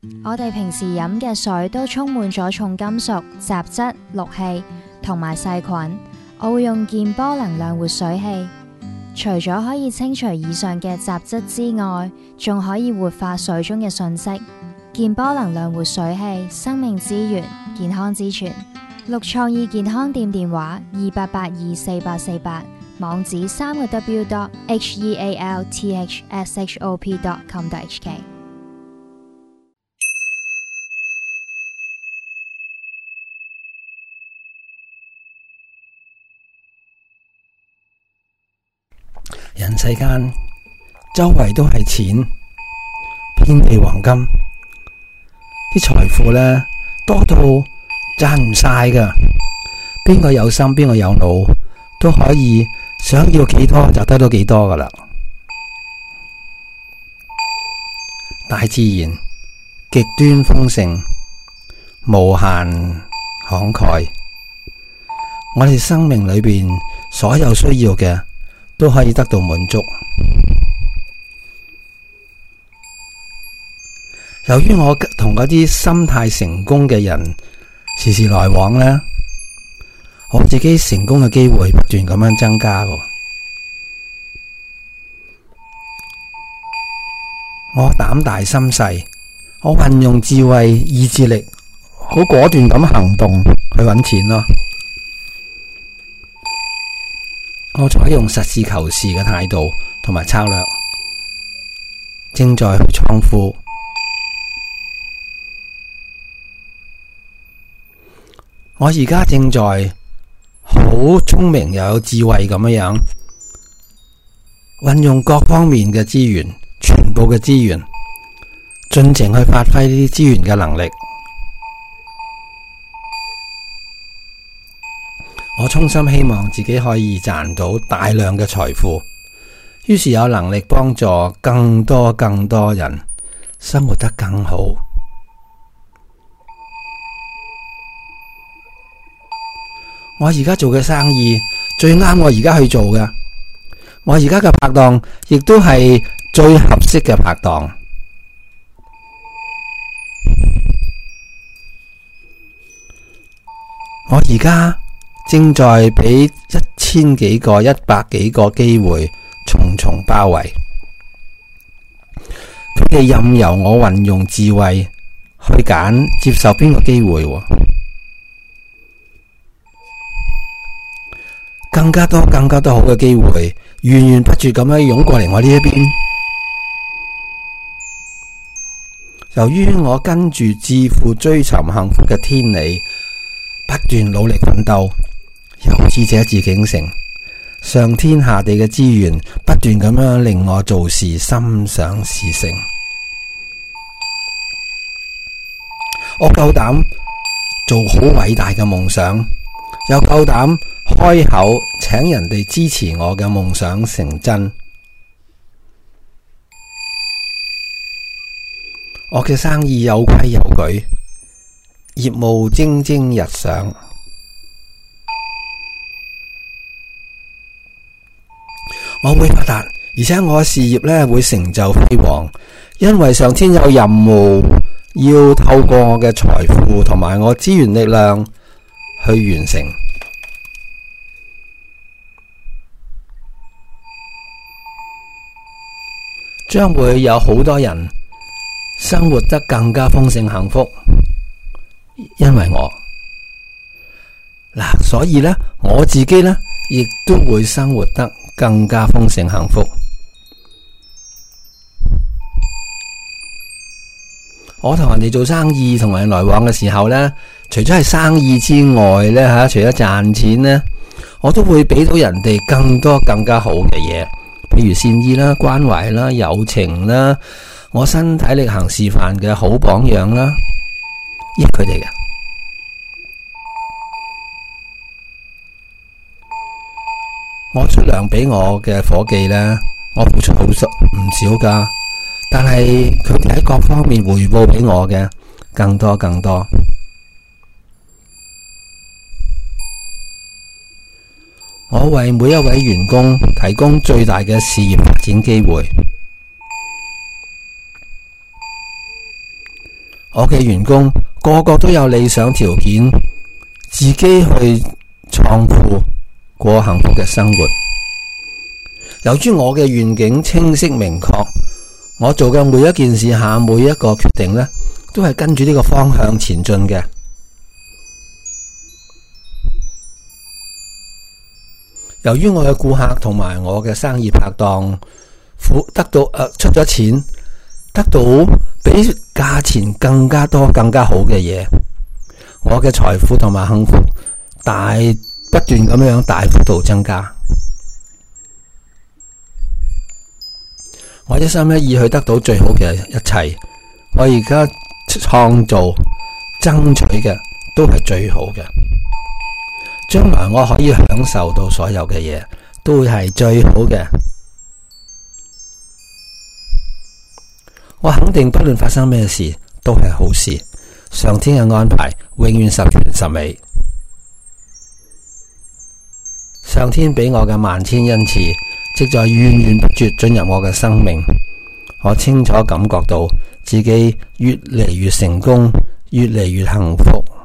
我哋平時飲嘅水都充滿咗重金屬、雜質、氯氣同埋細菌。我會用健波能量活水器，除咗可以清除以上嘅雜質之外，仲可以活化水中嘅訊息。健波能量活水器，生命之源，健康之泉。綠創意健康店電話28824848，網址3w.healthshop.com.hk。 人世間周圍都係錢，遍地黃金，啲財富呢多到賺唔晒噶。邊個有心，邊個有腦，都可以想要幾多就得到幾多噶啦。大自然極端豐盛，無限慷慨。我哋生命裏邊所有需要嘅都可以得到滿足。由於我同嗰啲心態成功嘅人時時來往呢，我自己成功嘅機會不斷咁樣增加喎。我膽大心細，我運用智慧意志力，好果斷咁行動去揾錢咯。我採用實事求是嘅態度同埋策略，正在去創富。我而家正在好聰明又有智慧咁樣運用各方面嘅資源，全部嘅資源，盡情去發揮呢啲資源嘅能力。我衷心希望自己可以賺到大量嘅財富，於是有能力幫助更多人生活得更好。我而家做嘅生意最啱我而家去做嘅，我而家嘅拍檔亦都係最合適嘅拍檔。我而家正在俾1000幾個、100幾個機會重重包圍，佢哋任由我運用智慧去揀接受邊個機會，更加多好嘅機會源源不絕咁樣湧過嚟我呢一邊。由於我跟住致富追尋幸福嘅天理，不斷努力奮鬥，有志者事竟成，上天下地嘅資源不斷咁樣令我做事心想事成。我夠膽做好偉大嘅夢想，又夠膽開口請人哋支持我嘅夢想成真。我嘅生意有規有矩，業務蒸蒸日上。我會發達，而且我嘅事業呢會成就輝煌，因為上天有任務要透過我嘅財富同埋我資源力量去完成。將會有好多人生活得更加豐盛幸福，因為我所以呢，我自己呢亦都會生活得更加豐盛幸福。我同人哋做生意同人來往嘅時候呢，除咗係生意之外呢，除咗賺錢呢，我都會俾到人哋更多更加好嘅嘢，譬如善意啦、關懷啦、友情啦，我身體力行示範嘅好榜樣啦，益佢哋嘅。我出糧俾我嘅伙計呢，我付出唔少噶，但係佢哋喺各方面回報俾我嘅更多。我為每一位員工提供最大嘅事業發展機會。 我嘅員工個個都有理想條件，自己去創富過幸福嘅生活。由於我嘅願景清晰明確，我做嘅每一件事下每一個決定呢，都係跟住呢個方向前進嘅。由於我嘅顧客同埋我嘅生意拍檔得到出咗錢，得到比價錢更加多更加好嘅嘢，我嘅財富同埋幸福不斷咁樣大幅度增加。我一心一意去得到最好嘅一切，我而家創造爭取嘅都係最好嘅，將來我可以享受到所有嘅嘢都會係最好嘅。我肯定不論發生咩事都係好事，上天嘅安排永遠十全十美。上天俾我嘅萬千恩賜即在源源不絕進入我嘅生命，我清楚感覺到自己越嚟越成功，越嚟越幸福。